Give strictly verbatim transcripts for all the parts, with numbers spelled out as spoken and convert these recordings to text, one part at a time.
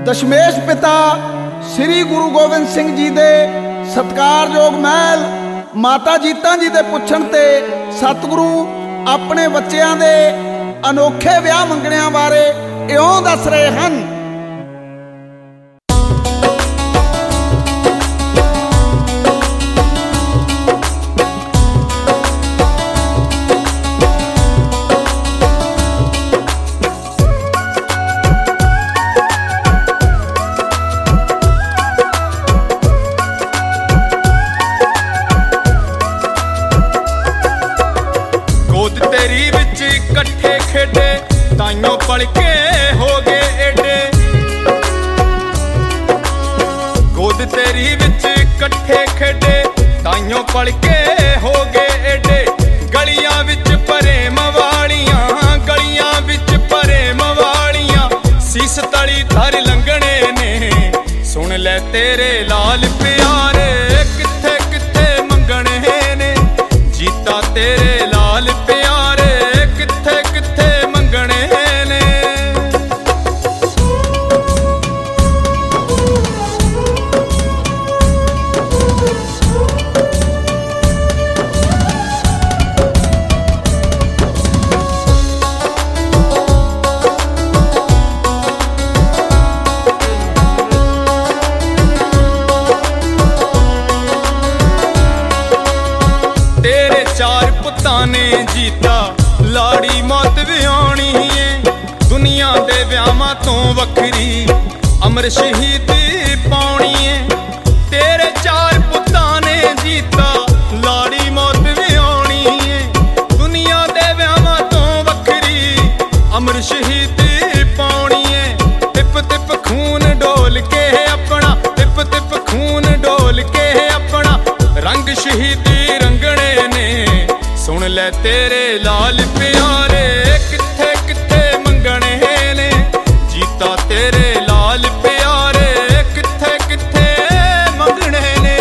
ਦਸ਼ਮੇਸ਼ ਪਿਤਾ ਸ੍ਰੀ ਗੁਰੂ ਗੋਬਿੰਦ ਸਿੰਘ ਜੀ ਦੇ ਸਤਿਕਾਰਯੋਗ ਮਹਿਲ ਮਾਤਾ ਜੀਤਾਂ ਜੀ ਦੇ ਪੁੱਛਣ ਤੇ ਸਤਿਗੁਰੂ ਆਪਣੇ ਬੱਚਿਆਂ ਦੇ ਅਨੋਖੇ ਵਿਆਹ ਮੰਗਣਿਆਂ ਬਾਰੇ ਇਉਂ ਦੱਸ ਰਹੇ ਹਨ। तेरी विच इकट्ठे खेडे ताइयों पढ़ के हो गए एडे, गोद तेरी विच इकट्ठे खेडे ताइयों पढ़ के हो गए एडे। गलियां विच प्रेम वालियां, गलियां विच प्रेम वालियां, सीस तली धर लंघने ने। सुन ले तेरे लाल प्यारे किथे किथे मंगने ने, जीता तेरे लाल प्यारे किथे किथे मंगने ने। तेरे चार पुत्तां ने जीता लाड़ी मौत विआउणी है, दुनिया दे व्याहां तो वखरी अमर शहीदी पाउणी है। तेरे चार पुत्तां ने जीता लाड़ी मौत विआउणी है, दुनिया दे व्याहां तो वखरी अमर शहीदी पाउणी है। तिप तिप खून डोल के अपना, तिप तिप खून डोल के अपना, रंग शहीदी रंगने ने। सुन ले तेरे लाल प्यारे किथे किथे मंगने ने, जीता तेरे लाल प्यारे किथे किथे मंगने ने।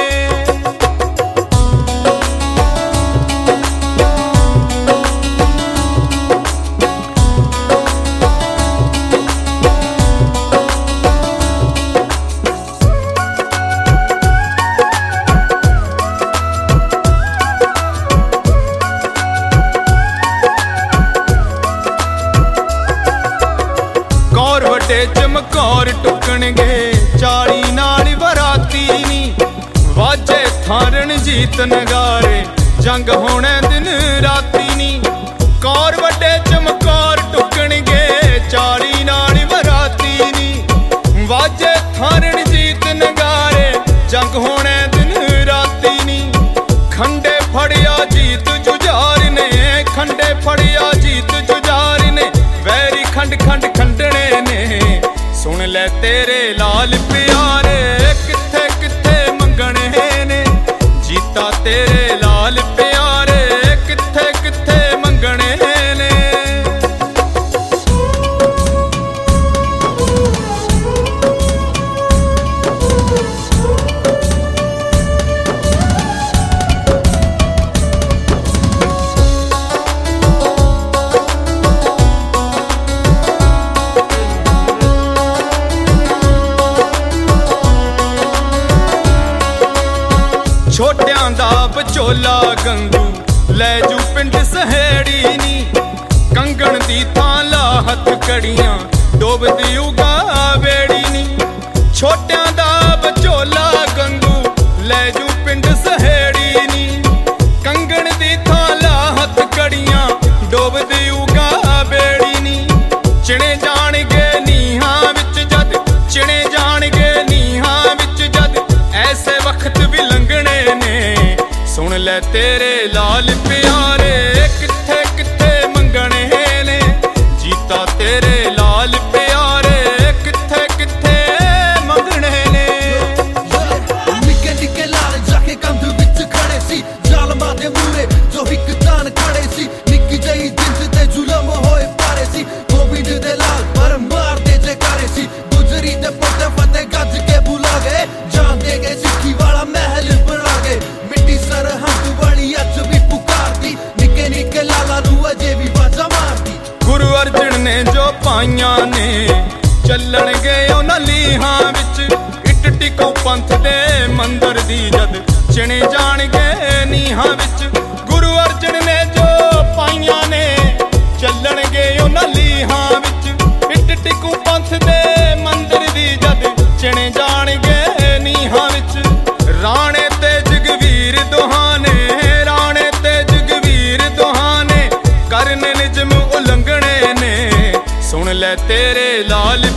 कौर वड्डे चमकौर टुकणगे चाली नाल वराती नी, वाजे थारण जीत नगारे जंग होने दिन राती नी। कौर वड्डे चमकौर टुकणगे चाली नाल वराती नी, वाजे थारण जीत नगारे जंग होने दिन राती नी। खंडे फड़िया जीत जुझार ने, खंडे फड़िया जीत जुझार ने, वैरी खंड खंड खंडने ने। सुन ले तेरे लाल प्यारे किथे किथे मंगने ने, जीता तेरे लाल प्यारे किथे किथे मंगने ने। छोटियां दा बचोला गंगू लै जू पिंड सहेड़ी नी, कंगण दी थां ला हथ कड़ियां डोबदी उगा बेड़ी नी। छोटियां दा बचोला गंगू लै जू पिंड सहेड़ी नी, कंगण दी थां ला हथ कड़ियां डोबदी उगा बेड़ी नी। चिणे जाणगे नीहां विच जद, चिणे जाणगे नीहां विच जद, ऐसे वक्त भी लंघने ने। सुन ले तेरे लाल प्यारे किथे किथे मंगने ने, जीता तेरे लाल प्यारे किथे किथे मंगने ने। निक्के निक्के लाल जाके कंध विच खड़े सी, जालमां दे मूरे जो हिक तान खड़े सी। निक्की जही जिंद ते जुलम होए पारे सी, गोबिंद दे लाल पर मार दे जयकारे सी। गुजरी ते पुट फतेह गज के बुला गए, जान दे गए सिक्खी वाला महल बना गए। मिट्टी सरहद वाली अज भी पुकार ਉਹਨਾਂ ਲੀਹਾਂ ਵਿੱਚ। ਇੱਟ ਟਿਕੋ ਪੰਥ ਦੇ ਮੰਦਰ ਦੀ ਜਦ ਚਿਣੇ ਜਾਣਗੇ ਨੀਹਾਂ ਵਿੱਚ। ਗੁਰੂ ਅਰਜਨ ਨੇ ਜੋ ਪਾਈਆਂ ਨੇ ਚੱਲਣਗੇ ਉਹਨਾਂ ਲੀਹਾਂ ਵਿੱਚ। ਇੱਟ ਟਿਕੂ ਪੰਥ ਦੇ ਮੰਦਰ ਦੀ ਜਦ ਚਿਣੇ ਜਾਣਗੇ ਨੀਹਾਂ ਵਿੱਚ। ਰਾਣੇ ਤੇ ਜਗਵੀਰ ਦੋਹਾਂ ਨੇ, ਰਾਣੇ ਤੇ ਜਗਵੀਰ ਦੋਹਾਂ ਨੇ ਕਰਨ ਨਿਜਮ ਉਲੰਘਣੇ ਨੇ। ਸੁਣ ਲੈ ਤੇਰੇ ਲਾਲ